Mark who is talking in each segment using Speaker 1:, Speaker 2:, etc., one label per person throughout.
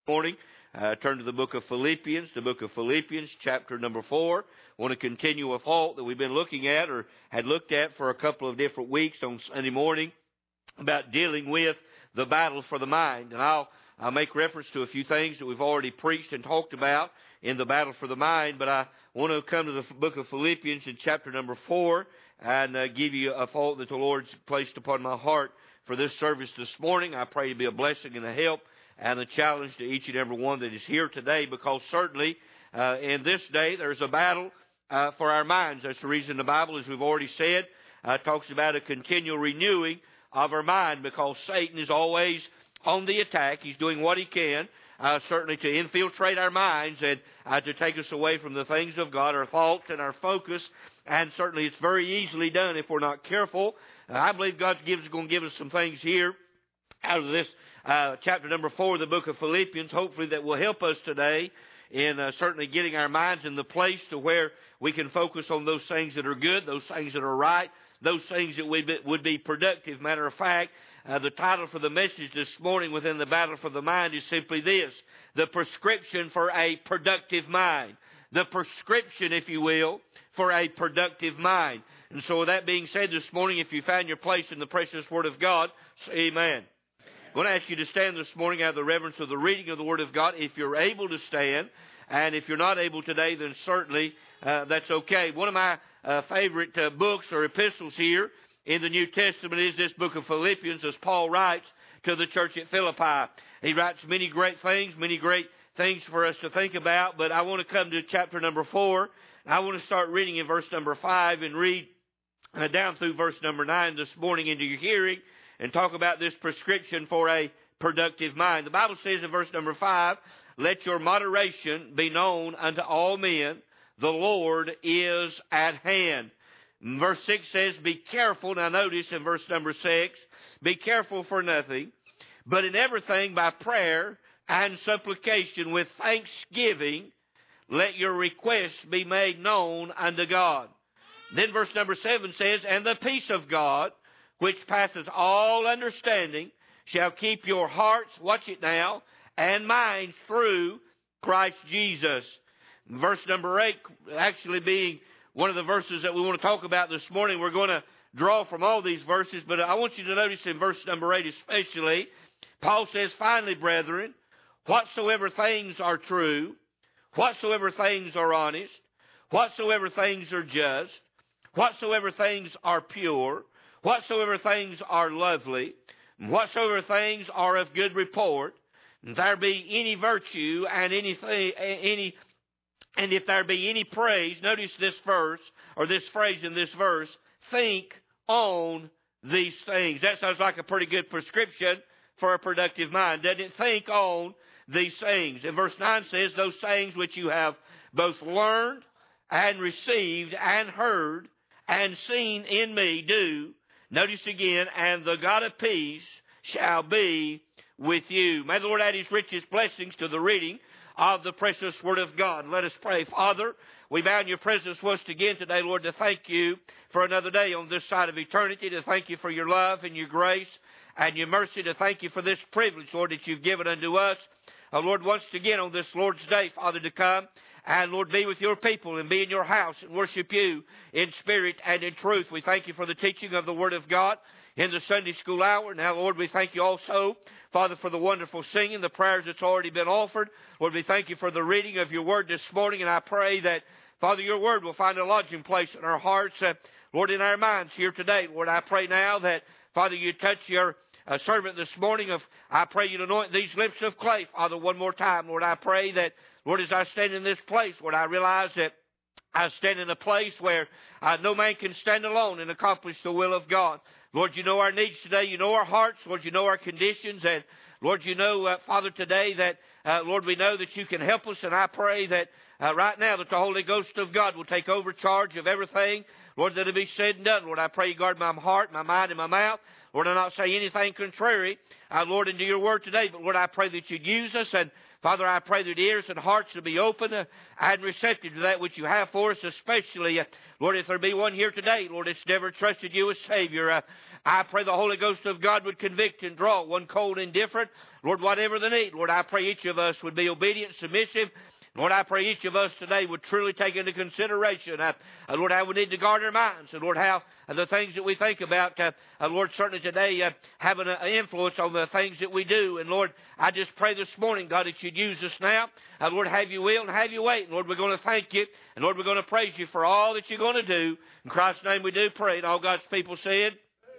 Speaker 1: morning. Turn to the book of Philippians, chapter number 4. I want to continue a thought that we've been looking at or had looked at for a couple of different weeks on Sunday morning about dealing with the battle for the mind. And I'll make reference to a few things that we've already preached and talked about in the battle for the mind, but I want to come to the book of Philippians in chapter number 4 and give you a thought that the Lord's placed upon my heart for this service this morning. I pray to be a blessing and a help and a challenge to each and every one that is here today, because certainly in this day there's a battle for our minds. That's the reason the Bible, as we've already said, talks about a continual renewing of our mind, because Satan is always on the attack. He's doing what he can, certainly to infiltrate our minds and to take us away from the things of God, our thoughts and our focus, and certainly it's very easily done if we're not careful. I believe God's going to give us some things here out of this chapter number 4 of the book of Philippians, hopefully that will help us today in certainly getting our minds in the place to where we can focus on those things that are good, those things that are right, those things that would be productive. Matter of fact, the title for the message this morning within the battle for the mind is simply this: the prescription for a productive mind. The prescription, if you will, for a productive mind. And so with that being said this morning, if you found your place in the precious Word of God, say amen. I'm going to ask you to stand this morning out of the reverence of the reading of the Word of God, if you're able to stand. And if you're not able today, then certainly that's okay. One of my favorite books or epistles here in the New Testament is this book of Philippians, as Paul writes to the church at Philippi. He writes many great things for us to think about, but I want to come to chapter number 4. I want to start reading in verse number 5 and read down through verse number 9 this morning into your hearing, and talk about this prescription for a productive mind. The Bible says in verse number 5, "Let your moderation be known unto all men. The Lord is at hand." And verse 6 says, "Be careful." Now notice in verse number 6, "Be careful for nothing, but in everything by prayer and supplication with thanksgiving, let your requests be made known unto God." Then verse number 7 says, "And the peace of God, which passeth all understanding, shall keep your hearts," watch it now, "and minds through Christ Jesus." Verse number 8 actually being one of the verses that we want to talk about this morning. We're going to draw from all these verses, but I want you to notice in verse number 8 especially, Paul says, "Finally, brethren, whatsoever things are true, whatsoever things are honest, whatsoever things are just, whatsoever things are pure, whatsoever things are lovely, whatsoever things are of good report, if there be any virtue and and if there be any praise," notice this verse, or this phrase in this verse, "think on these things." That sounds like a pretty good prescription for a productive mind, doesn't it? Think on these things. And verse 9 says, "Those things which you have both learned and received and heard and seen in me do," notice again, "and the God of peace shall be with you." May the Lord add His richest blessings to the reading of the precious Word of God. Let us pray. Father, we bow in your presence once again today, Lord, to thank you for another day on this side of eternity, to thank you for your love and your grace and your mercy, to thank you for this privilege, Lord, that you've given unto us. Lord, once again on this Lord's Day, Father, to come and, Lord, be with your people and be in your house and worship you in spirit and in truth. We thank you for the teaching of the Word of God in the Sunday school hour. Now, Lord, we thank you also, Father, for the wonderful singing, the prayers that's already been offered. Lord, we thank you for the reading of your Word this morning, and I pray that, Father, your Word will find a lodging place in our hearts, Lord, in our minds here today. Lord, I pray now that, Father, you touch your servant this morning. I pray you to anoint these lips of clay, Father, one more time. Lord, I pray that, Lord, as I stand in this place, Lord, I realize that I stand in a place where no man can stand alone and accomplish the will of God. Lord, you know our needs today. You know our hearts. Lord, you know our conditions. And, Lord, you know, Father, today that, Lord, we know that you can help us. And I pray that right now that the Holy Ghost of God will take over charge of everything, Lord, that it be said and done. Lord, I pray you guard my heart, my mind, and my mouth. Lord, I not say anything contrary, Lord, into your word today, but Lord, I pray that you'd use us. And Father, I pray that ears and hearts will be open and receptive to that which you have for us, especially, Lord, if there be one here today, Lord, that's never trusted you as Savior, I pray the Holy Ghost of God would convict and draw, one cold and indifferent. Lord, whatever the need, Lord, I pray each of us would be obedient, submissive. Lord, I pray each of us today would truly take into consideration, Lord, how we need to guard our minds, and Lord, how the things that we think about, Lord, certainly today have an influence on the things that we do. And Lord, I just pray this morning, God, that you'd use us now. Lord, have you will and have you wait. And Lord, we're going to thank you, and Lord, we're going to praise you for all that you're going to do. In Christ's name we do pray, and all God's people said,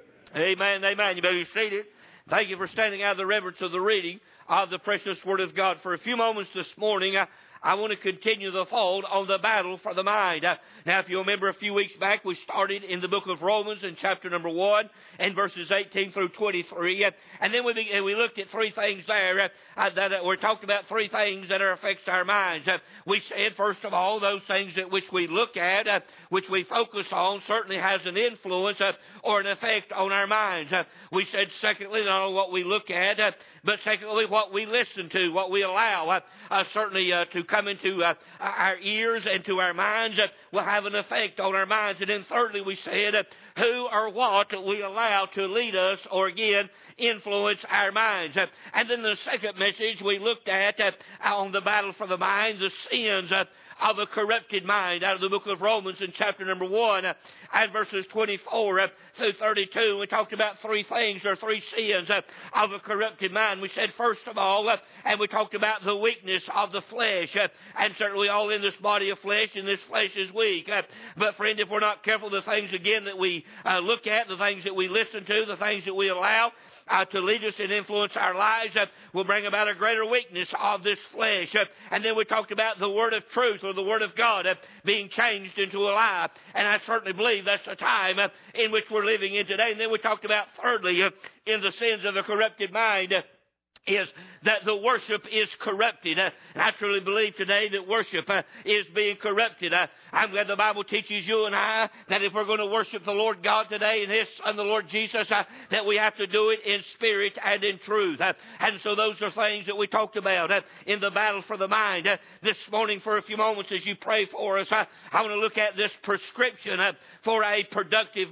Speaker 1: amen, amen. You may be seated. Thank you for standing out of the reverence of the reading of the precious Word of God. For a few moments this morning, I want to continue the thought on the battle for the mind. Now, if you remember a few weeks back, we started in the book of Romans in chapter number 1 and verses 18 through 23. And then we looked at three things there that we talked about three things that affects our minds. We said, first of all, those things that which we look at, which we focus on, certainly has an influence or an effect on our minds. We said, secondly, not only what we look at, but secondly, what we listen to, what we allow, certainly to come into our ears and to our minds, will have an effect on our minds. And then thirdly, we said, who or what we allow to lead us or again influence our minds. And then the second message we looked at on the battle for the mind, the sins of a corrupted mind, out of the book of Romans in chapter number 1 and verses 24 through 32. We talked about three things or three sins of a corrupted mind. We said, first of all, and we talked about the weakness of the flesh, and certainly all in this body of flesh, and this flesh is weak. But friend, if we're not careful, the things again that we look at, the things that we listen to, the things that we allow to lead us and influence our lives will bring about a greater weakness of this flesh. And then we talked about the word of truth, or the word of God, being changed into a lie. And I certainly believe that's the time in which we're living in today. And then we talked about, thirdly, in the sins of a corrupted mind, is that the worship is corrupted. I truly believe today that worship is being corrupted. I'm glad the Bible teaches you and I that if we're going to worship the Lord God today and His Son, the Lord Jesus, that we have to do it in spirit and in truth. And so those are things that we talked about in the battle for the mind. This morning, for a few moments, as you pray for us, I want to look at this prescription for a productive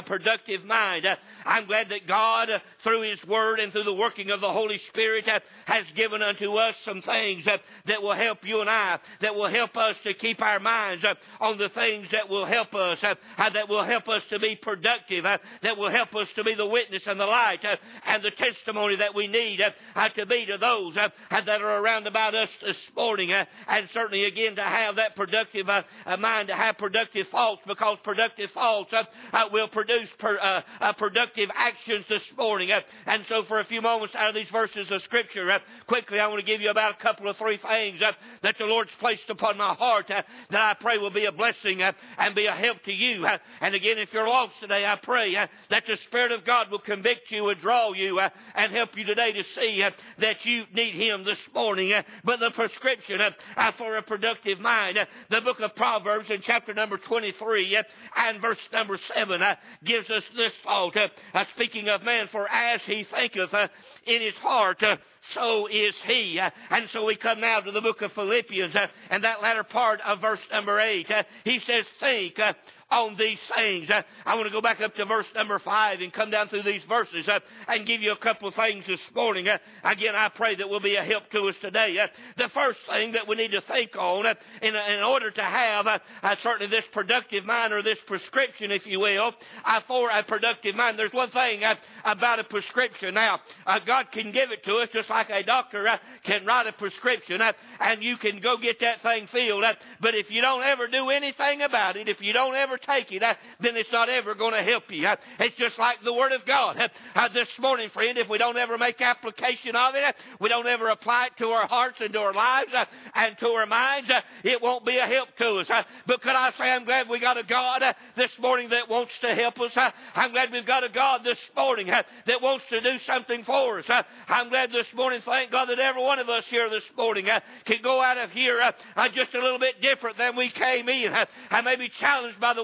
Speaker 1: mind. I'm glad that God, through His Word and through the working of the Holy Spirit, has given unto us some things that will help you and I, that will help us to keep our minds on the things that will help us, that will help us to be productive, that will help us to be the witness and the light and the testimony that we need to be to those that are around about us this morning, and certainly again to have that productive mind, to have productive thoughts, because productive thoughts will produce productive actions this morning. And so for a few moments out of these verses of Scripture, quickly I want to give you about a couple of three things that the Lord's placed upon my heart that I pray will be a blessing and be a help to you. And again, if you're lost today, I pray that the Spirit of God will convict you and draw you and help you today to see that you need Him this morning. But the prescription for a productive mind, the book of Proverbs in chapter number 23 and verse number 7 gives us this thought, speaking of man, for as he thinketh in his heart, so is he. And so we come now to the book of Philippians, and that latter part of verse number 8. He says, think on these things. I want to go back up to verse number 5 and come down through these verses and give you a couple of things this morning. Again, I pray that will be a help to us today. The first thing that we need to think on in order to have certainly this productive mind, or this prescription, if you will, for a productive mind. There's one thing about a prescription. Now, God can give it to us just like a doctor can write a prescription, and you can go get that thing filled. But if you don't ever do anything about it, if you don't ever take it, then it's not ever going to help you. It's just like the Word of God. This morning, friend, if we don't ever make application of it, we don't ever apply it to our hearts and to our lives and to our minds, it won't be a help to us. But could I say, I'm glad we got a God this morning that wants to help us. I'm glad we've got a God this morning that wants to do something for us. I'm glad this morning, thank God, that every one of us here this morning can go out of here just a little bit different than we came in. I may be challenged by the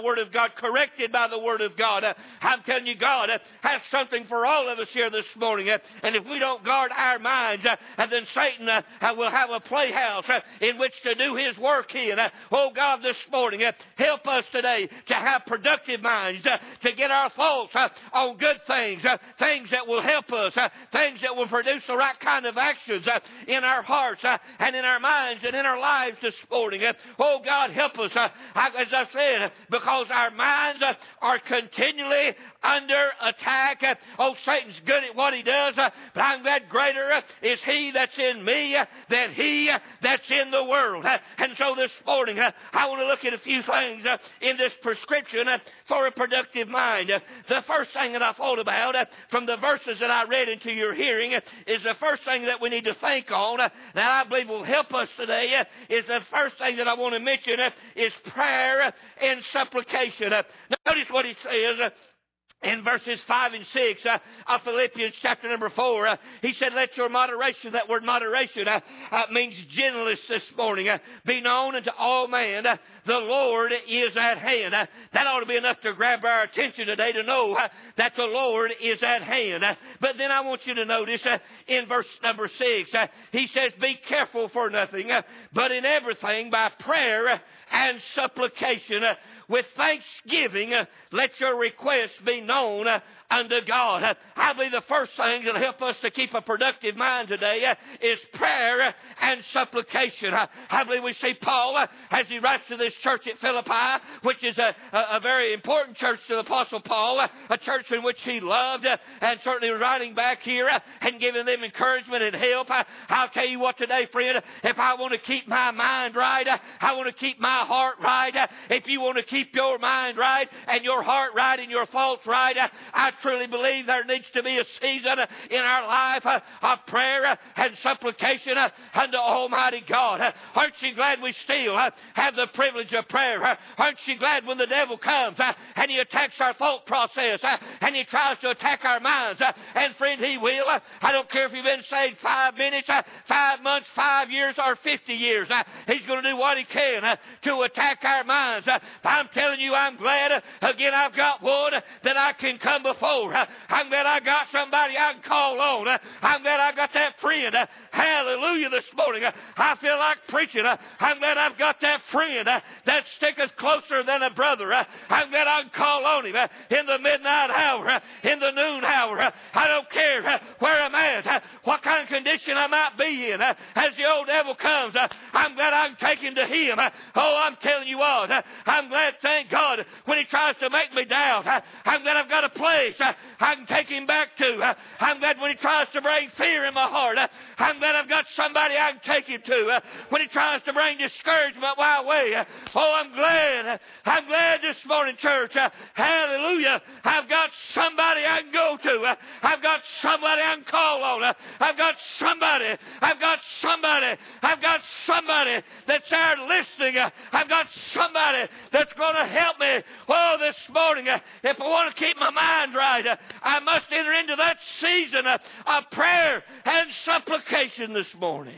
Speaker 1: Word of God, corrected by the Word of God. I'm telling you, God has something for all of us here this morning. And if we don't guard our minds, and then Satan will have a playhouse in which to do his work in. Oh God, this morning, help us today to have productive minds, to get our thoughts on good things, things that will help us, things that will produce the right kind of actions in our hearts and in our minds and in our lives this morning. Oh God, help us, as I said, because our minds are continually under attack. Oh, Satan's good at what he does, but I'm glad greater is he that's in me than he that's in the world. And so this morning, I want to look at a few things in this prescription for a productive mind. The first thing that I thought about from the verses that I read into your hearing is the first thing that we need to think on that I believe will help us today is the first thing that I want to mention is prayer and supplication. Notice what he says in verses 5 and 6 of Philippians chapter number 4. He said, let your moderation, that word moderation means gentleness this morning, be known unto all men. The Lord is at hand. That ought to be enough to grab our attention today to know that the Lord is at hand. But then I want you to notice in verse number 6, he says, be careful for nothing, but in everything by prayer and supplication with thanksgiving, let your requests be known unto God. I believe the first thing that will help us to keep a productive mind today is prayer and supplication. I believe we see Paul as he writes to this church at Philippi, which is a very important church to the Apostle Paul, a church in which he loved, and certainly writing back here and giving them encouragement and help. I'll tell you what today, friend, if I want to keep my mind right, I want to keep my heart right. If you want to keep your mind right and your heart right and your thoughts right, I truly believe there needs to be a season in our life of prayer and supplication unto Almighty God. Aren't you glad we still have the privilege of prayer? Aren't you glad when the devil comes and he attacks our thought process and he tries to attack our minds? And friend, he will. I don't care if you've been saved 5 minutes, 5 months, 5 years, or 50 years. He's going to do what he can to attack our minds. I'm telling you, I'm glad, again, I've got one that I can come before. I'm glad I got somebody I can call on. I'm glad I got that friend. Hallelujah this morning. I feel like preaching. I'm glad I've got that friend that sticketh closer than a brother. I'm glad I can call on him in the midnight hour, in the noon hour. I don't care where I'm at, what kind of condition I might be in. As the old devil comes, I'm glad I can take him to him. Oh, I'm telling you what, I'm glad, thank God, when he tries to make me doubt, I'm glad I've got a place I can take him back to. I'm glad when he tries to bring fear in my heart, I'm glad I've got somebody I can take him to. When he tries to bring discouragement my way, oh, I'm glad. I'm glad this morning, church. Hallelujah. I've got somebody I can go to. I've got somebody I can call on. I've got somebody. I've got somebody. I've got somebody that's there listening. I've got somebody that's going to help me. Oh, this morning, if I want to keep my mind right, I must enter into that season of prayer and supplication this morning.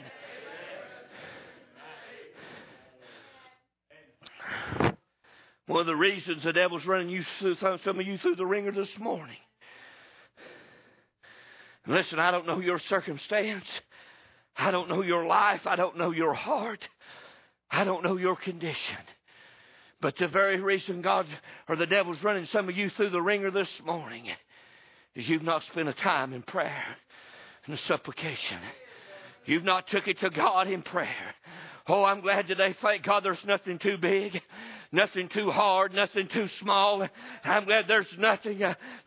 Speaker 1: One of the reasons the devil's running you through, some of you through the ringer this morning. Listen, I don't know your circumstance. I don't know your life. I don't know your heart. I don't know your condition. But the very reason God or the devil's running some of you through the ringer this morning is you've not spent a time in prayer and supplication. You've not took it to God in prayer. Oh, I'm glad today, thank God, there's nothing too big, nothing too hard, nothing too small. I'm glad there's nothing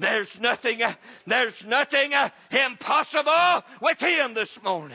Speaker 1: impossible with Him this morning.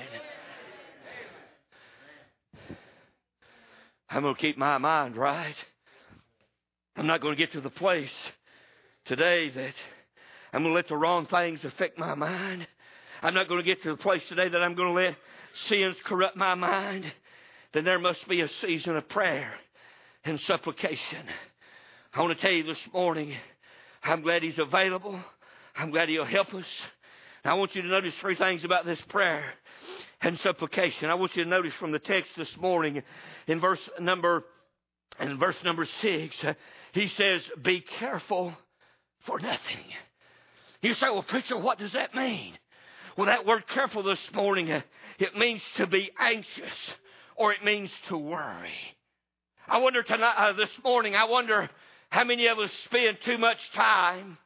Speaker 1: I'm going to keep my mind right. I'm not going to get to the place today that I'm going to let the wrong things affect my mind. I'm not going to get to the place today that I'm going to let sins corrupt my mind. Then there must be a season of prayer and supplication. I want to tell you this morning, I'm glad He's available. I'm glad He'll help us. And I want you to notice 3 things about this prayer and supplication. I want you to notice from the text this morning in verse number 6, He says, be careful for nothing. You say, well, preacher, what does that mean? Well, that word careful this morning, it means to be anxious, or it means to worry. I wonder tonight, this morning, I wonder how many of us spend too much time.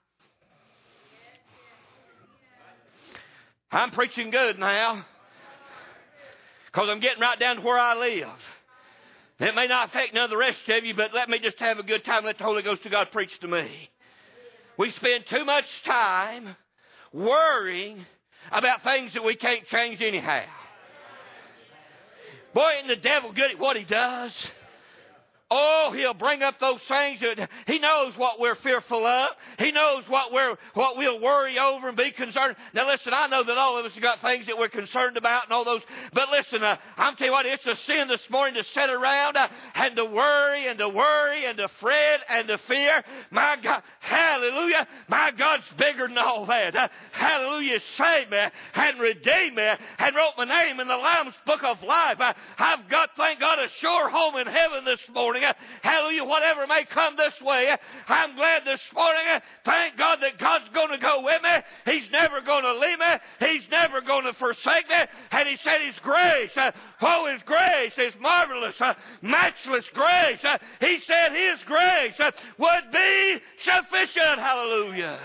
Speaker 1: I'm preaching good now, because I'm getting right down to where I live. It may not affect none of the rest of you, but let me just have a good time and let the Holy Ghost of God preach to me. We spend too much time worrying about things that we can't change anyhow. Boy, isn't the devil good at what he does? Oh, he'll bring up those things that he knows what we're fearful of. He knows what we'll worry over and be concerned. Now listen, I know that all of us have got things that we're concerned about and all those. But listen, I'm telling you what, it's a sin this morning to sit around and to worry and to worry and to fret and to fear. My God, hallelujah, my God's bigger than all that. Hallelujah, saved me and redeemed me and wrote my name in the Lamb's Book of Life. I've got, thank God, a sure home in heaven this morning. Hallelujah, whatever may come this way, I'm glad this morning. Thank God that God's going to go with me. He's never going to leave me. He's never going to forsake me. And He said His grace, His grace is marvelous, matchless grace. He said His grace would be sufficient. Hallelujah.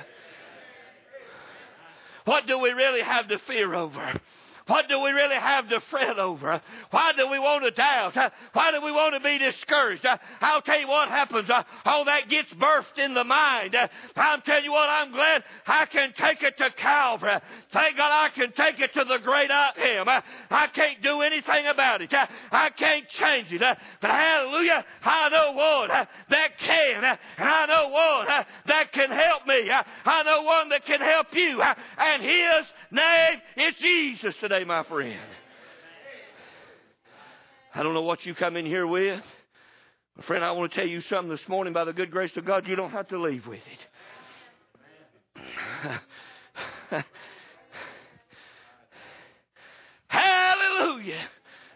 Speaker 1: What do we really have to fear over? What do we really have to fret over? Why do we want to doubt? Why do we want to be discouraged? I'll tell you what happens. All that gets birthed in the mind. I'm telling you what, I'm glad I can take it to Calvary. Thank God I can take it to the great I Am. I can't do anything about it. I can't change it. But hallelujah, I know one that can. And I know one that can help me. I know one that can help you. And His name is Jesus today, my friend. I don't know what you come in here with. My friend, I want to tell you something this morning. By the good grace of God, you don't have to leave with it. Hallelujah.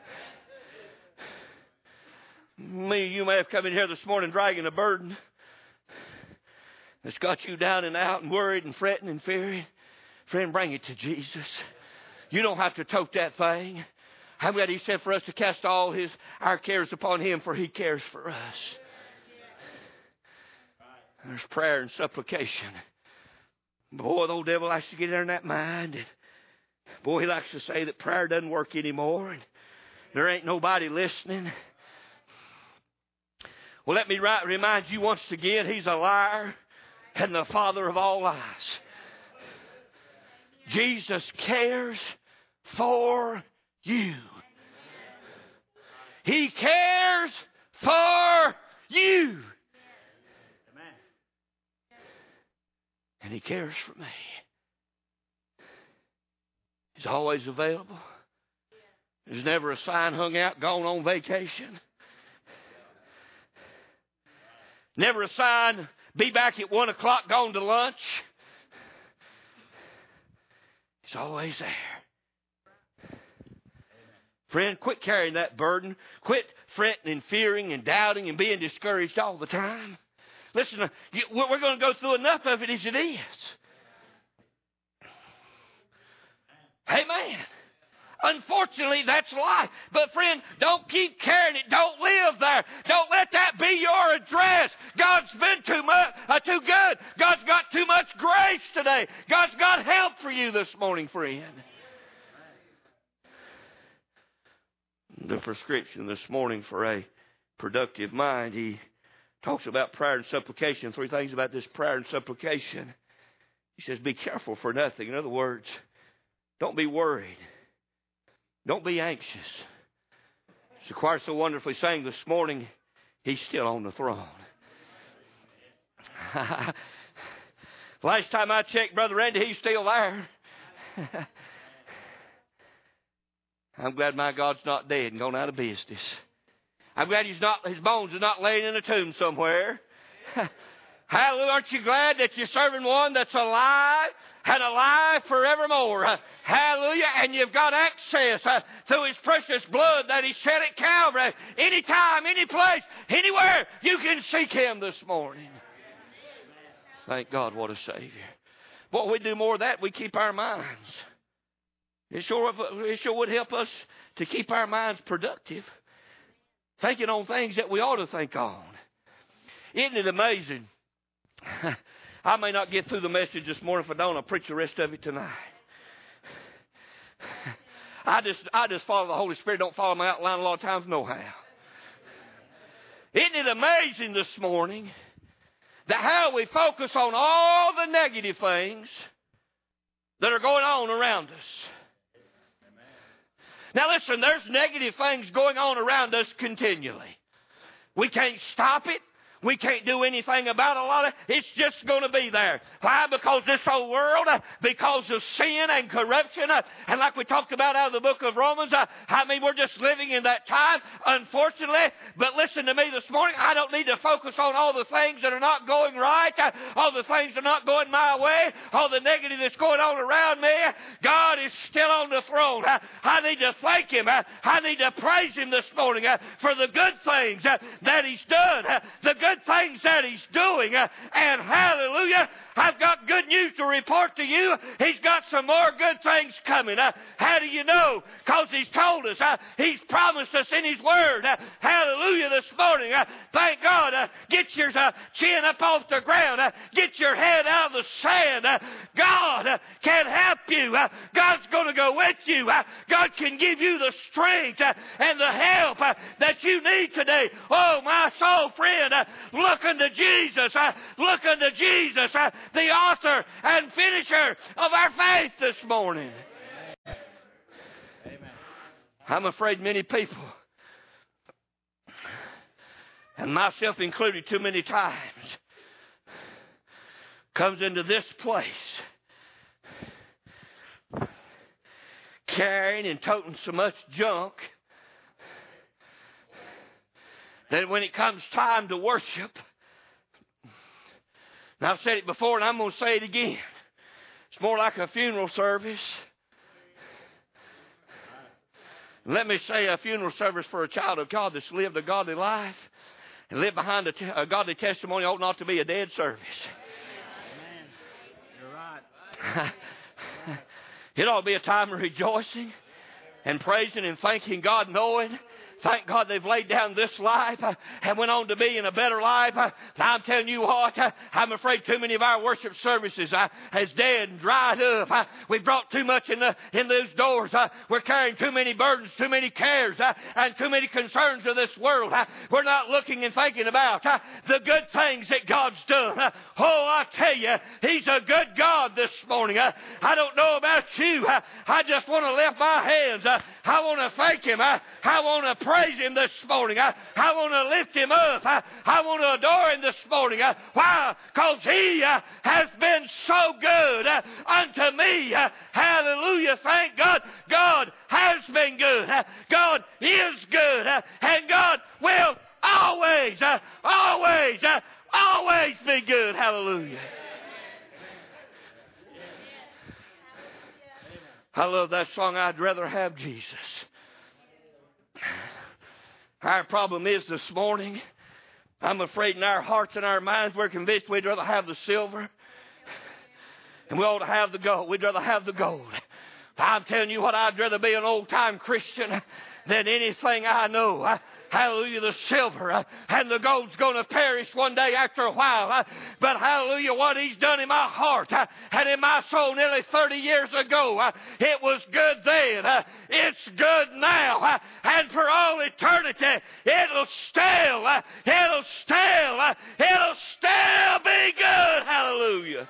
Speaker 1: You may have come in here this morning dragging a burden that's got you down and out and worried and fretting and fearing. Friend, bring it to Jesus. You don't have to tote that thing. I'm glad He said for us to cast all our cares upon Him, for He cares for us. There's prayer and supplication. Boy, the old devil likes to get in that mind. And boy, he likes to say that prayer doesn't work anymore, and there ain't nobody listening. Well, let me remind you once again, He's a liar and the father of all lies. Jesus cares for you. He cares for you. And He cares for me. He's always available. There's never a sign hung out, gone on vacation. Never a sign, be back at 1 o'clock, gone to lunch. He's always there. Friend, quit carrying that burden. Quit fretting and fearing and doubting and being discouraged all the time. Listen, we're going to go through enough of it as it is. Amen. Unfortunately, that's life. But friend, don't keep carrying it. Don't live there. Don't let that be your address. God's been too good. God's got too much grace today. God's got help for you this morning, friend. The prescription this morning for a productive mind, he talks about prayer and supplication. 3 things about this prayer and supplication. He says, be careful for nothing. In other words, don't be worried. Don't be anxious. As the choir so wonderfully sang this morning, He's still on the throne. Last time I checked, Brother Randy, He's still there. I'm glad my God's not dead and gone out of business. I'm glad His bones are not laying in a tomb somewhere. Hallelujah. Aren't you glad that you're serving one that's alive and alive forevermore? Hallelujah. And you've got access through His precious blood that He shed at Calvary. Anytime, any place, anywhere, you can seek Him this morning. Thank God, what a Savior. Boy, we do more of that, we keep our minds. It sure would help us to keep our minds productive. Thinking on things that we ought to think on. Isn't it amazing? I may not get through the message this morning. If I don't, I'll preach the rest of it tonight. I just follow the Holy Spirit. Don't follow my outline a lot of times, no how. Isn't it amazing this morning that how we focus on all the negative things that are going on around us? Now listen, there's negative things going on around us continually. We can't stop it. We can't do anything about a lot of it. It's just going to be there. Why? Because this whole world, because of sin and corruption, and like we talked about out of the book of Romans, we're just living in that time, unfortunately. But listen to me this morning. I don't need to focus on all the things that are not going right, all the things that are not going my way, all the negative that's going on around me. God is still on the throne. I need to thank Him. I need to praise Him this morning for the good things that He's done, the good things that He's doing. And hallelujah, I've got good news to report to you. He's got some more good things coming. How do you know? Because He's told us. He's promised us in His Word. Hallelujah this morning. Thank God. Get your chin up off the ground. Get your head out of the sand. God can help you. God's going to go with you. God can give you the strength and the help that you need today. Oh, my soul friend, look unto Jesus. Look unto Jesus, the author and finisher of our faith this morning. Amen. I'm afraid many people, and myself included too many times, comes into this place carrying and toting so much junk that when it comes time to worship, and I've said it before and I'm going to say it again, it's more like a funeral service. Let me say, a funeral service for a child of God that's lived a godly life and lived behind a godly testimony ought not to be a dead service. Amen. You're right. It ought to be a time of rejoicing and praising and thanking God, knowing, thank God they've laid down this life and went on to be in a better life. I'm telling you what, I'm afraid too many of our worship services is dead and dried up. We've brought too much in those doors. We're carrying too many burdens, too many cares, and too many concerns of this world. We're not looking and thinking about the good things that God's done. Oh, I tell you, He's a good God this morning. I don't know about you. I just want to lift my hands. I want to thank Him. I want to praise Him this morning. I want to lift Him up. I want to adore Him this morning. Why? Because He has been so good unto me. Hallelujah. Thank God. God has been good. God is good. And God will always be good. Hallelujah. I love that song, I'd rather have Jesus. Our problem is this morning, I'm afraid in our hearts and our minds we're convinced we'd rather have the silver and we ought to have the gold. We'd rather have the gold. I'm telling you what, I'd rather be an old-time Christian than anything I know. Hallelujah, the silver and the gold's going to perish one day after a while. But hallelujah, what He's done in my heart and in my soul nearly 30 years ago, it was good then. It's good now. And for all eternity, it'll still be good. Hallelujah.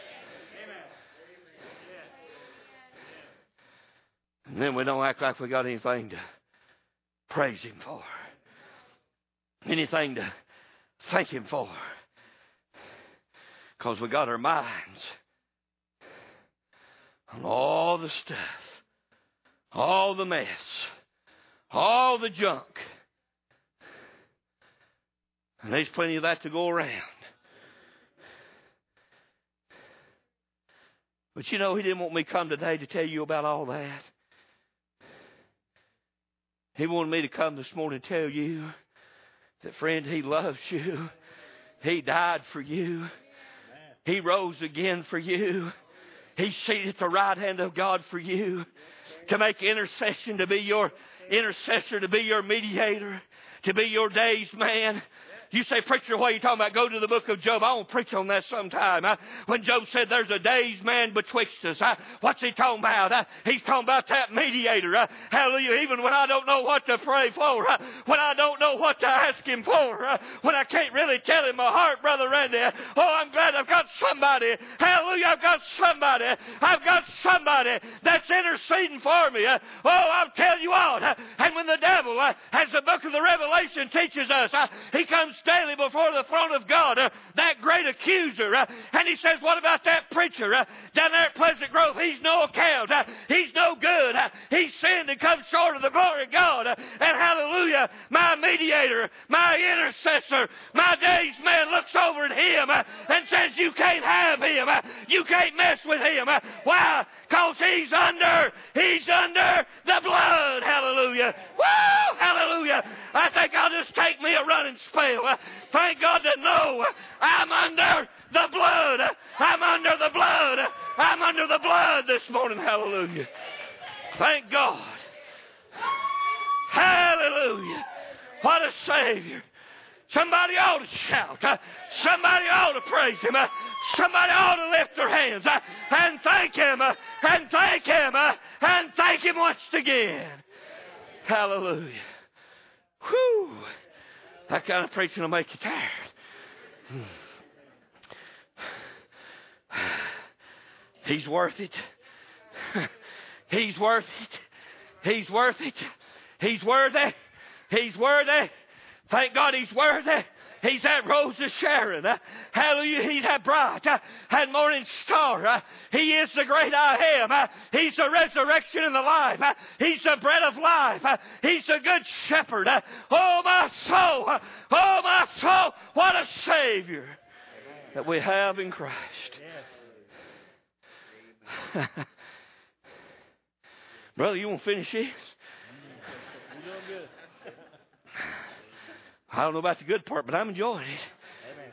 Speaker 1: And then we don't act like we got anything to praise Him for. Anything to thank Him for. Because we got our minds on all the stuff, all the mess, all the junk. And there's plenty of that to go around. But you know, He didn't want me to come today to tell you about all that. He wanted me to come this morning to tell you that, friend, He loves you. He died for you. He rose again for you. He's seated at the right hand of God for you, to make intercession, to be your intercessor, to be your mediator, to be your days man. You say, preacher, what are you talking about? Go to the book of Job. I won't preach on that sometime. When Job said there's a days man betwixt us, what's he talking about? He's talking about that mediator. Hallelujah. Even when I don't know what to pray for, when I don't know what to ask Him for, when I can't really tell Him my heart, Brother Randy, oh, I'm glad I've got somebody. Hallelujah. I've got somebody. I've got somebody that's interceding for me. Oh, I'll tell you what. And when the devil, as the book of the Revelation teaches us, he comes daily before the throne of God, that great accuser, and he says, what about that preacher down there at Pleasant Grove? He's no account. He's no good. He's sinned and come short of the glory of God. And hallelujah, my mediator, my intercessor, my days man looks over at him and says, you can't have him. You can't mess with him. Why? Because he's under the blood. Hallelujah. Woo! Hallelujah. I think I'll just take me a running spell. Thank God to know I'm under the blood. I'm under the blood. I'm under the blood this morning. Hallelujah. Thank God. Hallelujah. What a Savior. Somebody ought to shout. Somebody ought to praise Him. Somebody ought to lift their hands and thank Him and thank Him and thank Him once again. Hallelujah. Whew. That kind of preaching will make you tired. He's worth it. He's worth it. He's worth it. He's worthy. He's worthy. Thank God He's worthy. He's that Rose of Sharon. Hallelujah. He's that bright and morning star. He is the great I am. He's the resurrection and the life. He's the bread of life. He's the good shepherd. Oh, my soul. Oh, my soul. What a Savior that we have in Christ. Brother, you want to finish this?
Speaker 2: You're doing good.
Speaker 1: I don't know about the good part, but I'm enjoying it.
Speaker 2: Amen.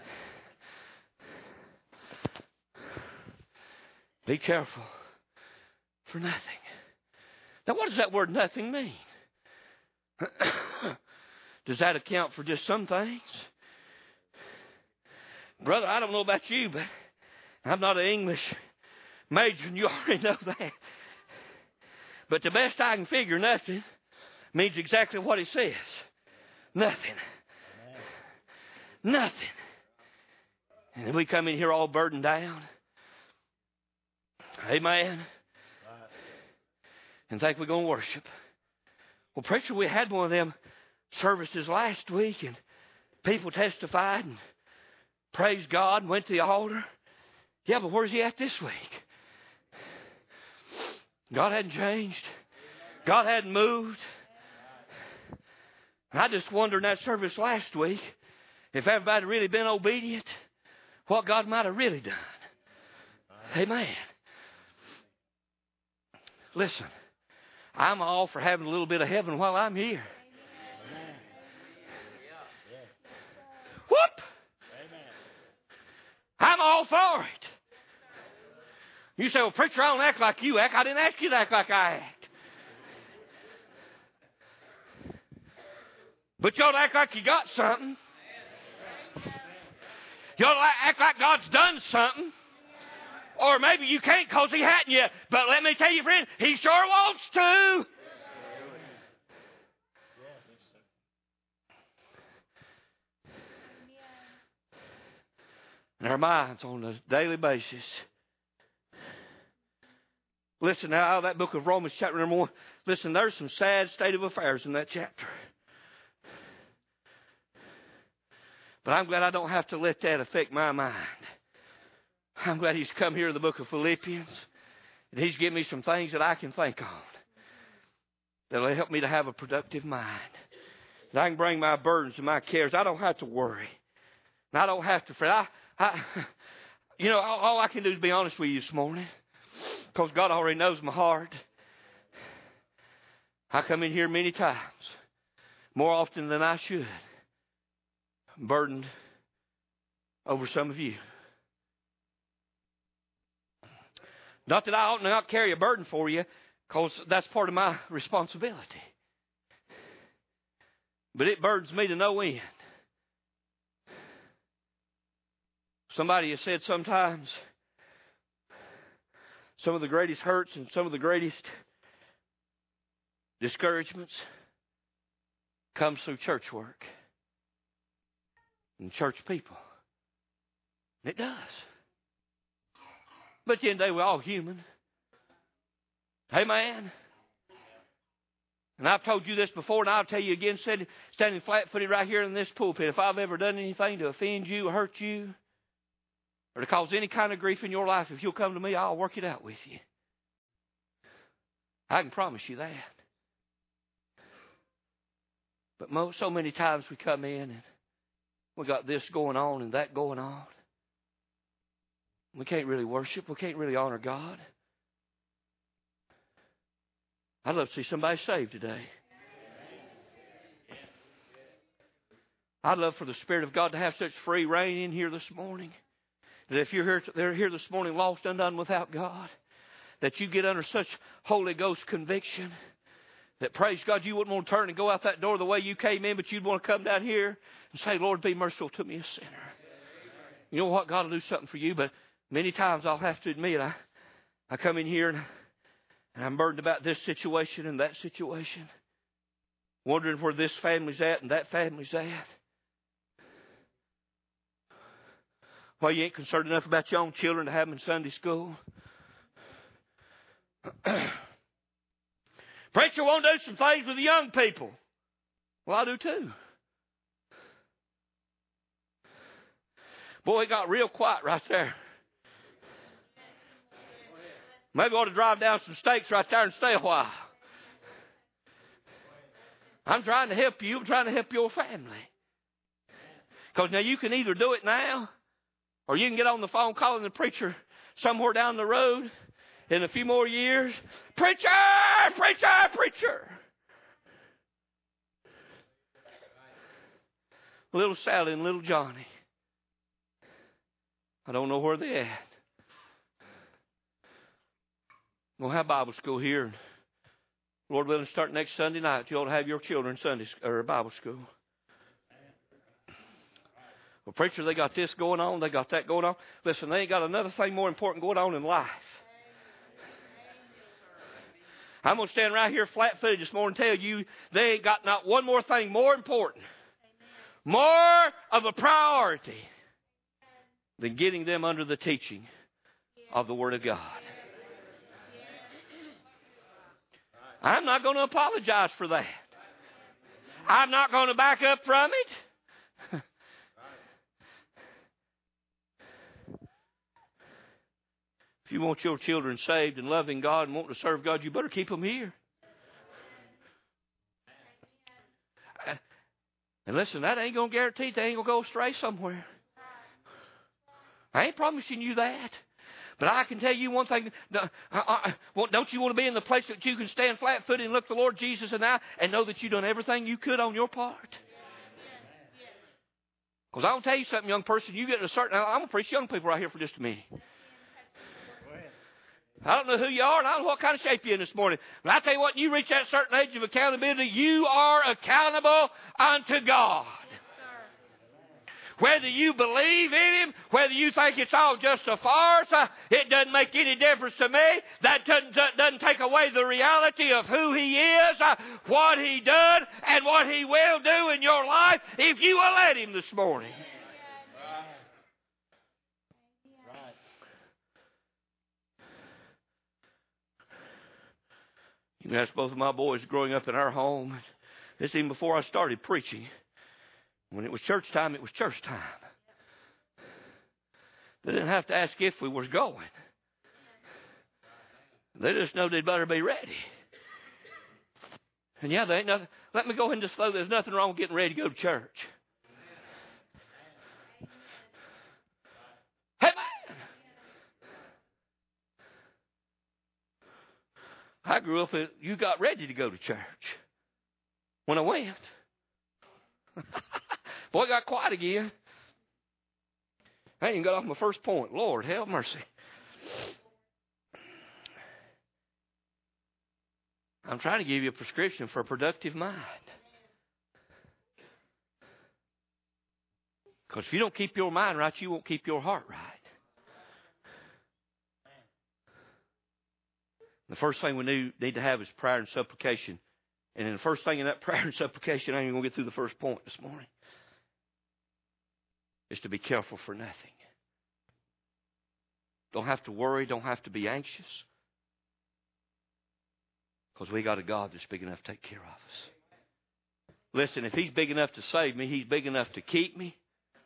Speaker 1: Be careful for nothing. Now, what does that word nothing mean? Does that account for just some things? Brother, I don't know about you, but I'm not an English major, and you already know that. But the best I can figure, nothing means exactly what it says. Nothing. Nothing. And then we come in here all burdened down. Amen. And think we're going to worship. Well, preacher, we had one of them services last week, and people testified and praised God and went to the altar. Yeah, but where's He at this week? God hadn't changed. God hadn't moved. And I just wondered in that service last week, if everybody had really been obedient, what God might have really done. Amen. Listen, I'm all for having a little bit of heaven while I'm here. Whoop! I'm all for it. You say, well, preacher, I don't act like you act. I didn't ask you to act like I act. But you ought to act like you got something. You ought to act like God's done something. Or maybe you can't because He hadn't yet. But let me tell you, friend, He sure wants to. In our minds on a daily basis. Listen now, out of that book of Romans chapter number 1. Listen, there's some sad state of affairs in that chapter. But I'm glad I don't have to let that affect my mind. I'm glad He's come here in the book of Philippians. And He's given me some things that I can think on. That will help me to have a productive mind. That I can bring my burdens and my cares. I don't have to worry. And I don't have to fret. You know, all I can do is be honest with you this morning. Because God already knows my heart. I come in here many times, more often than I should, burdened over some of you. Not that I ought not carry a burden for you, because that's part of my responsibility. But it burdens me to no end. Somebody has said sometimes some of the greatest hurts and some of the greatest discouragements comes through church work and church people. It does. But at the end of the day, we're all human. Amen. And I've told you this before, and I'll tell you again, standing flat-footed right here in this pulpit, if I've ever done anything to offend you or hurt you, or to cause any kind of grief in your life, if you'll come to me, I'll work it out with you. I can promise you that. But so many times we come in and we got this going on and that going on. We can't really worship. We can't really honor God. I'd love to see somebody saved today. I'd love for the Spirit of God to have such free reign in here this morning, that if you're here this morning lost, undone, without God, that you get under such Holy Ghost conviction that, praise God, you wouldn't want to turn and go out that door the way you came in, but you'd want to come down here and say, Lord, be merciful to me, a sinner. You know what? God will do something for you, but many times I'll have to admit, I come in here and I'm burdened about this situation and that situation, wondering where this family's at and that family's at. Why you ain't concerned enough about your own children to have them in Sunday school? Preacher won't do some things with the young people. Well, I do too. Boy, it got real quiet right there. Maybe I ought to drive down some steaks right there and stay a while. I'm trying to help you. I'm trying to help your family. Because now you can either do it now, or you can get on the phone calling the preacher somewhere down the road in a few more years. Preacher! Preacher! Preacher! Little Sally and little Johnny, I don't know where they're at. We'll have Bible school here. Lord willing, start next Sunday night. You ought to have your children Sunday or Bible school. Well, preacher, they got this going on. They got that going on. Listen, they ain't got another thing more important going on in life. I'm going to stand right here flat-footed this morning and tell you they ain't got not one more thing more important, more of a priority than getting them under the teaching of the Word of God. I'm not going to apologize for that. I'm not going to back up from it. If you want your children saved and loving God and wanting to serve God, you better keep them here. And listen, that ain't going to guarantee they ain't going to go astray somewhere. I ain't promising you that. But I can tell you one thing. Don't you want to be in the place that you can stand flat-footed and look the Lord Jesus in the eye and know that you've done everything you could on your part? Because I'll tell you something, young person. You get a certain... I'm going to preach young people right here for just a minute. I don't know who you are, and I don't know what kind of shape you're in this morning. But I tell you what, when you reach that certain age of accountability, you are accountable unto God. Whether you believe in Him, whether you think it's all just a farce, it doesn't make any difference to me. That doesn't take away the reality of who He is, what He done, and what He will do in your life if you will let Him this morning. You can ask both of my boys growing up in our home. This even before I started preaching. When it was church time, it was church time. They didn't have to ask if we was going. They just know they'd better be ready. And yeah, there ain't nothing. Let me go ahead and just throw, there's nothing wrong with getting ready to go to church. Amen. I grew up and you got ready to go to church. When I went, boy, it got quiet again. I ain't even got off my first point. Lord, have mercy. I'm trying to give you a prescription for a productive mind. Because if you don't keep your mind right, you won't keep your heart right. The first thing we need to have is prayer and supplication. And then the first thing in that prayer and supplication, I ain't even going to get through the first point this morning, is to be careful for nothing. Don't have to worry. Don't have to be anxious. Because we got a God that's big enough to take care of us. Listen, if He's big enough to save me, He's big enough to keep me.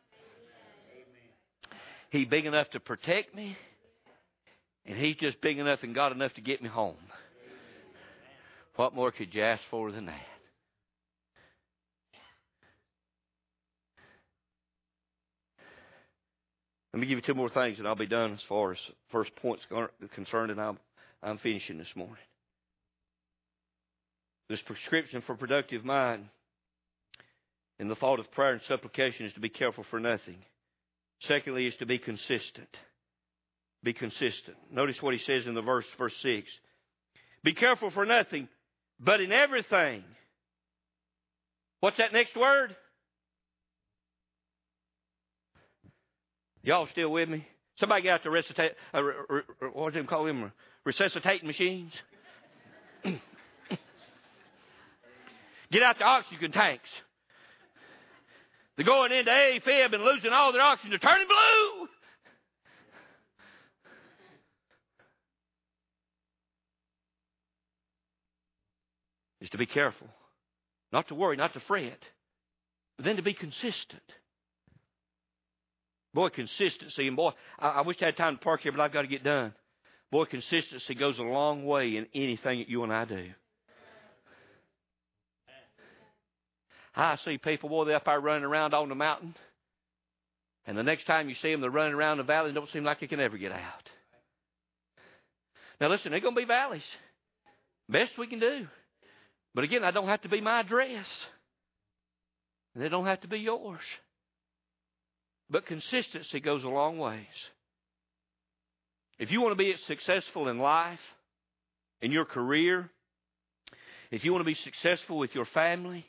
Speaker 1: He's big enough to protect me. And He's just big enough and God enough to get me home. What more could you ask for than that? Let me give you two more things and I'll be done as far as first point's concerned, and I'm finishing this morning. This prescription for productive mind in the thought of prayer and supplication is to be careful for nothing. Secondly, is to be consistent. Be consistent. Notice what he says in the verse 6. Be careful for nothing, but in everything. What's that next word? Y'all still with me? Somebody get out the what do they call them? Resuscitating machines? Get out the oxygen tanks. They're going into AFib and losing all their oxygen. They're turning blue. Is to be careful. Not to worry, not to fret. But then to be consistent. Boy, consistency. And boy, I wish I had time to park here, but I've got to get done. Boy, consistency goes a long way in anything that you and I do. I see people, boy, they're up there running around on the mountain. And the next time you see them, they're running around the valley and don't seem like they can ever get out. Now listen, they're going to be valleys. Best we can do. But again, I don't have to be my dress. And they don't have to be yours. But consistency goes a long ways. If you want to be successful in life, in your career, if you want to be successful with your family,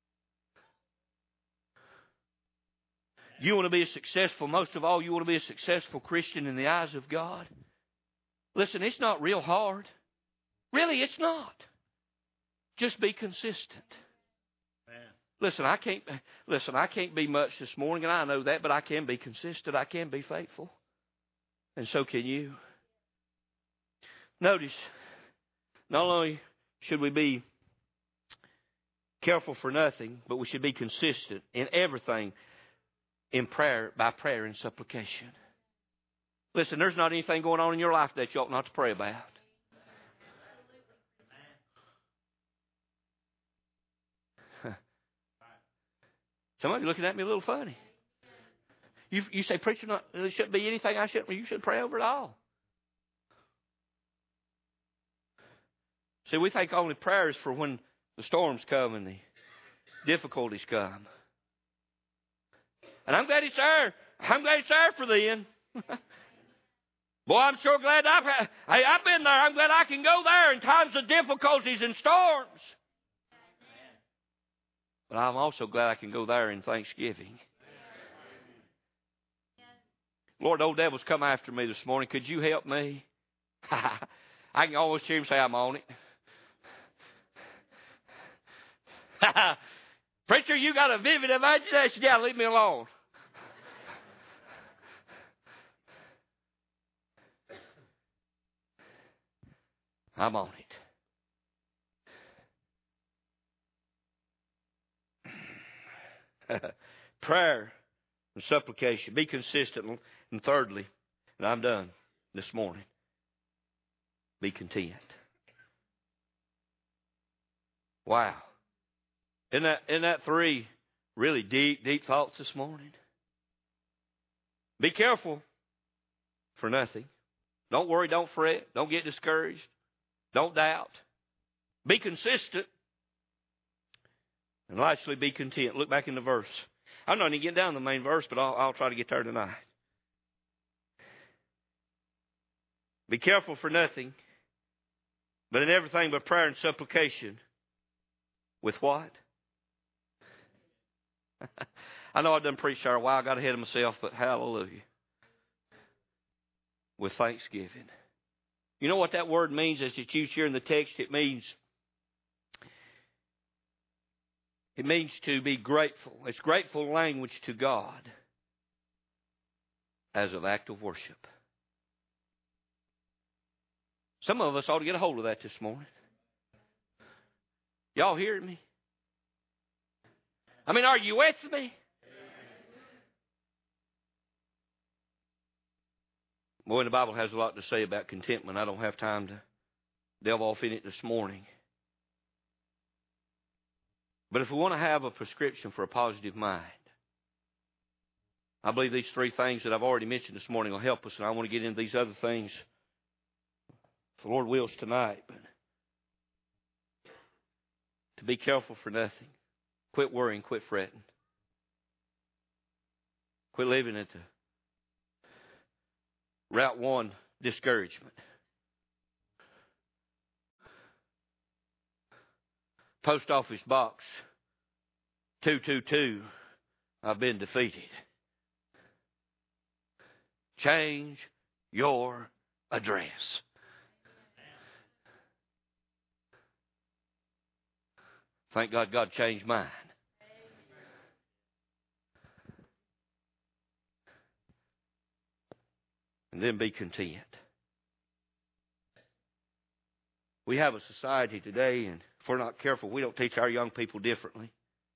Speaker 1: you want to be most of all, you want to be a successful Christian in the eyes of God. Listen, it's not real hard. Really, it's not. Just be consistent. Listen, I can't be much this morning, and I know that, but I can be consistent. I can be faithful. And so can you. Notice, not only should we be careful for nothing, but we should be consistent in everything in prayer, by prayer and supplication. Listen, there's not anything going on in your life that you ought not to pray about. Some of you looking at me a little funny. You say, preacher, there shouldn't be anything you should pray over at all. See, we think only prayer is for when the storms come and the difficulties come. And I'm glad it's there. I'm glad it's there for then. Boy, I'm sure glad I've been there. I'm glad I can go there in times of difficulties and storms. But I'm also glad I can go there in Thanksgiving. Lord, old devil's come after me this morning. Could you help me? I can always hear him say, I'm on it. Preacher, you got a vivid imagination. Yeah, leave me alone. I'm on it. Prayer and supplication. Be consistent. And thirdly, and I'm done this morning, be content. Wow. Isn't that three really deep thoughts this morning? Be careful for nothing. Don't worry, don't fret, don't get discouraged. Don't doubt. Be consistent. And lastly, be content. Look back in the verse. I'm not even getting down to the main verse, but I'll try to get there tonight. Be careful for nothing, but in everything by prayer and supplication. With what? I know I've done preached there a while. I got ahead of myself, but hallelujah. With thanksgiving. You know what that word means as it's used here in the text? It means to be grateful. It's grateful language to God as an act of worship. Some of us ought to get a hold of that this morning. Y'all hearing me? I mean, are you with me? Boy, the Bible has a lot to say about contentment. I don't have time to delve off in it this morning. But if we want to have a prescription for a positive mind, I believe these three things that I've already mentioned this morning will help us, and I want to get into these other things, if the Lord wills, tonight. But to be careful for nothing. Quit worrying, quit fretting. Quit living at the Route 1 discouragement. Post office box 222, I've been defeated. Change your address. Thank God God changed mine. And then be content. We have a society today, and if we're not careful, we don't teach our young people differently.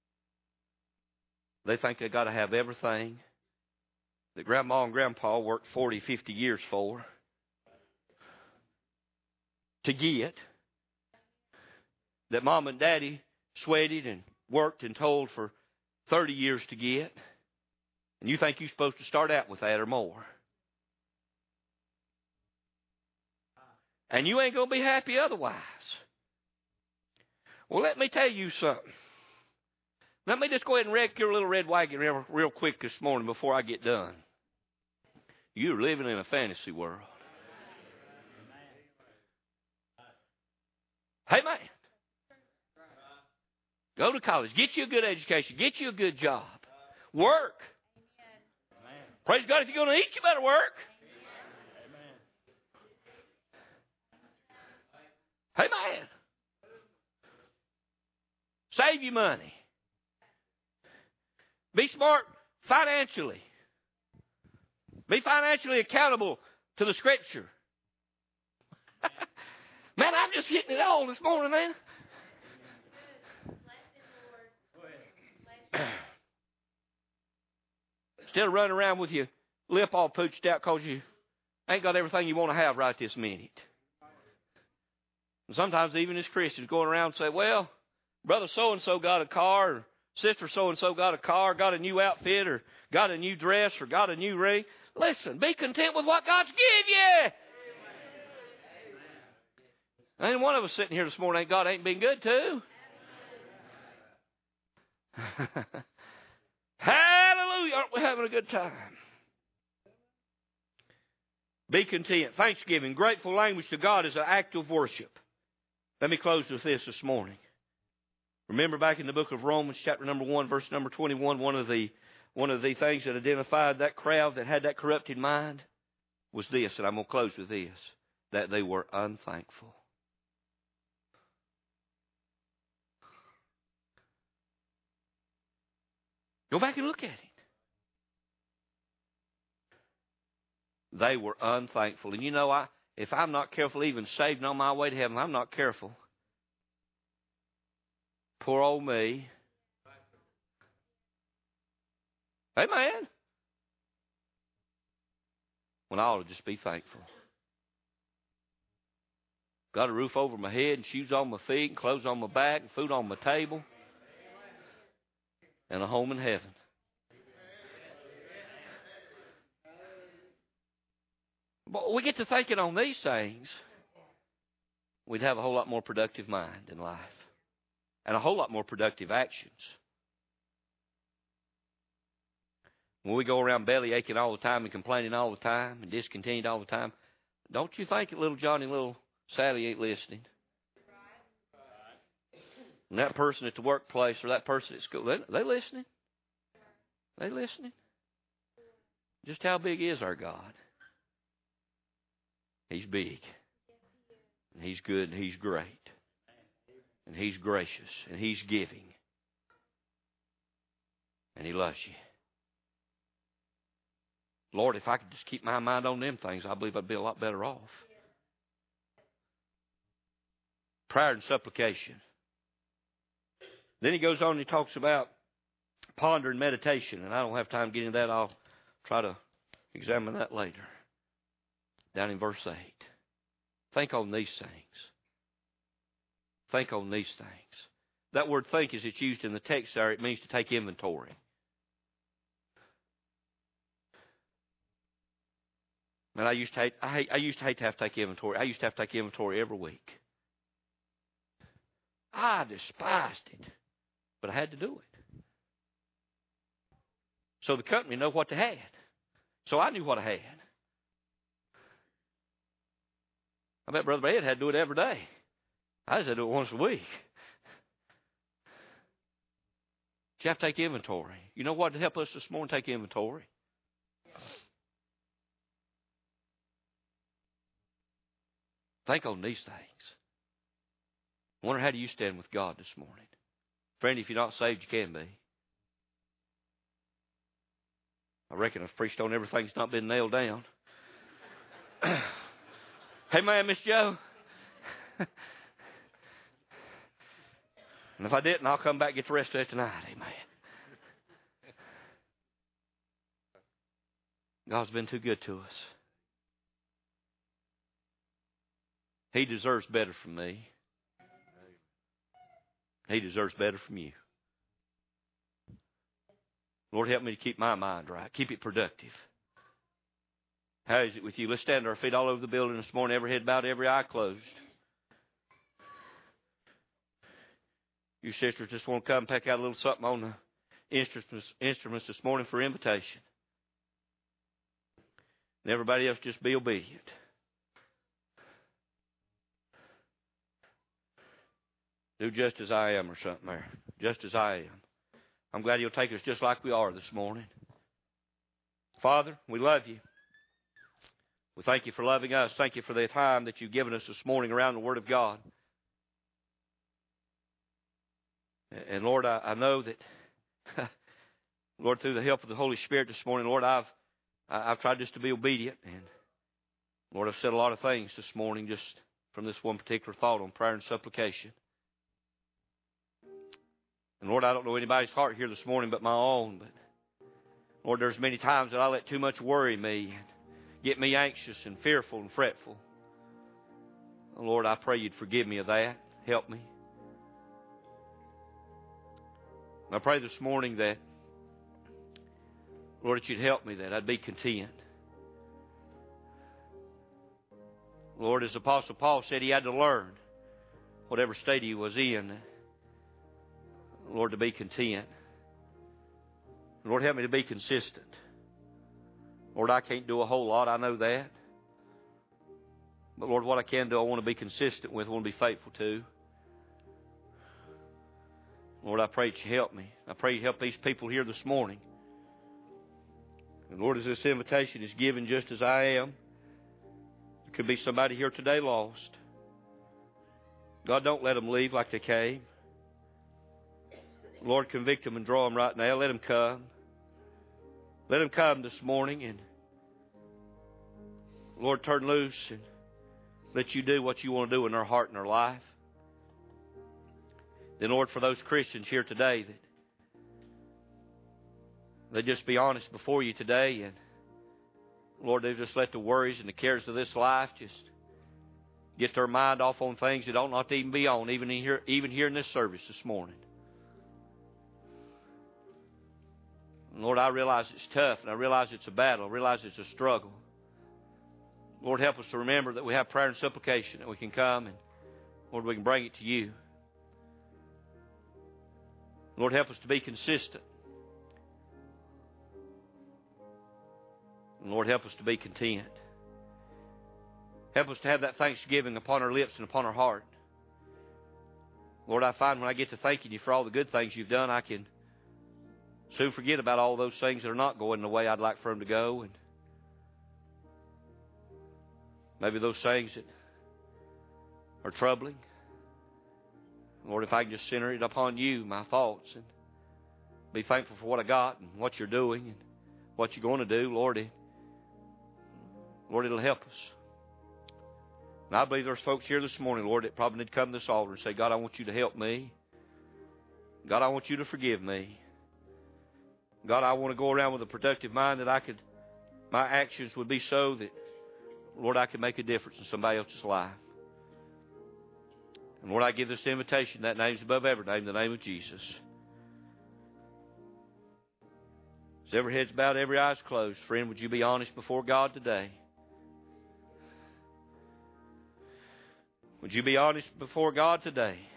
Speaker 1: They think they got to have everything that Grandma and Grandpa worked 40, 50 years for to get, that Mom and Daddy sweated and worked and toiled for 30 years to get. And you think you're supposed to start out with that or more. And you ain't going to be happy otherwise. Well, let me tell you something. Let me just go ahead and wreck your little red wagon real quick this morning before I get done. You're living in a fantasy world. Hey, man. Go to college. Get you a good education. Get you a good job. Work. Praise God, if you're going to eat, you better work. Hey, man. Save your money. Be smart financially. Be financially accountable to the Scripture. Man, I'm just hitting it all this morning, man. Instead of running around with your lip all pooched out because you ain't got everything you want to have right this minute. And sometimes even as Christians going around and say, well, brother so-and-so got a car, or sister so-and-so got a car, got a new outfit, or got a new dress, or got a new ring. Listen, be content with what God's give you. Ain't one of us sitting here this morning, God ain't been good to. Hallelujah. Aren't we having a good time? Be content. Thanksgiving, grateful language to God is an act of worship. Let me close with this morning. Remember back in the book of Romans, chapter number 1, verse number 21, one of the things that identified that crowd that had that corrupted mind was this, and I'm going to close with this, that they were unthankful. Go back and look at it. They were unthankful. And you know, if I'm not careful, even saved on my way to heaven, I'm not careful. Poor old me. Amen. When I ought to just be thankful. Got a roof over my head and shoes on my feet and clothes on my back and food on my table. And a home in heaven. But we get to thinking on these things. we'd have a whole lot more productive mind in life and a whole lot more productive actions. When we go around belly aching all the time and complaining all the time and discontented all the time, don't you think that little Johnny and little Sally ain't listening? And that person at the workplace or that person at school, they listening? They listening? Just how big is our God? He's big. And He's good and He's great. And He's gracious and He's giving. And He loves you. Lord, if I could just keep my mind on them things, I believe I'd be a lot better off. Prayer and supplication. Then he goes on and he talks about ponder and meditation. And I don't have time to get into that. I'll try to examine that later. Down in verse 8. Think on these things. Think on these things. That word think, as it's used in the text there, it means to take inventory. Man, I used to hate to have to take inventory. I used to have to take inventory every week. I despised it, but I had to do it. So the company knew what they had. So I knew what I had. I bet Brother Ed had to do it every day. I just had to do it once a week. But you have to take inventory. You know what to help us this morning take inventory? Think on these things. I wonder, how do you stand with God this morning? Friend, if you're not saved, you can be. I reckon I've preached on everything that's not been nailed down. Hey, man, Miss Joe. And if I didn't, I'll come back and get the rest of it tonight. Amen. God's been too good to us. He deserves better from me. He deserves better from you. Lord, help me to keep my mind right. Keep it productive. How is it with you? Let's stand on our feet all over the building this morning, every head bowed, every eye closed. You sisters just want to come and pick out a little something on the instruments this morning for invitation. And everybody else just be obedient. Do just as I am or something there. Just as I am. I'm glad You'll take us just like we are this morning. Father, we love You. We thank You for loving us. Thank You for the time that You've given us this morning around the Word of God. And Lord, I know that, Lord, through the help of the Holy Spirit this morning, Lord, I've tried just to be obedient. And Lord, I've said a lot of things this morning just from this one particular thought on prayer and supplication. And Lord, I don't know anybody's heart here this morning but my own. But Lord, there's many times that I let too much worry me and get me anxious and fearful and fretful. And Lord, I pray You'd forgive me of that. Help me. And I pray this morning that, Lord, that You'd help me, that I'd be content. Lord, as Apostle Paul said, he had to learn, whatever state he was in, Lord, to be content. Lord, help me to be consistent. Lord, I can't do a whole lot. I know that. But Lord, what I can do, I want to be consistent with. I want to be faithful to. Lord, I pray that You help me. I pray You help these people here this morning. And Lord, as this invitation is given just as I am, there could be somebody here today lost. God, don't let them leave like they came. Lord, convict them and draw them right now. Let them come. Let them come this morning and, Lord, turn loose and let You do what You want to do in their heart and their life. Then, Lord, for those Christians here today that they just be honest before You today, and Lord, they just let the worries and the cares of this life just get their mind off on things that ought not to even be on, even here in this service this morning. And Lord, I realize it's tough, and I realize it's a battle. I realize it's a struggle. Lord, help us to remember that we have prayer and supplication, that we can come and Lord, we can bring it to you. Lord, help us to be consistent. And Lord, help us to be content. Help us to have that thanksgiving upon our lips and upon our heart. Lord, I find when I get to thanking you for all the good things you've done, I can soon forget about all those things that are not going the way I'd like for them to go. And maybe those things that are troubling. Lord, if I can just center it upon you, my thoughts, and be thankful for what I got and what you're doing and what you're going to do, Lord, it'll help us. And I believe there's folks here this morning, Lord, that probably need to come to this altar and say, God, I want you to help me. God, I want you to forgive me. God, I want to go around with a productive mind that my actions would be so that, Lord, I could make a difference in somebody else's life. And Lord, I give this invitation. That name's above every name, the name of Jesus. As every head's bowed, every eye's closed, friend, would you be honest before God today? Would you be honest before God today?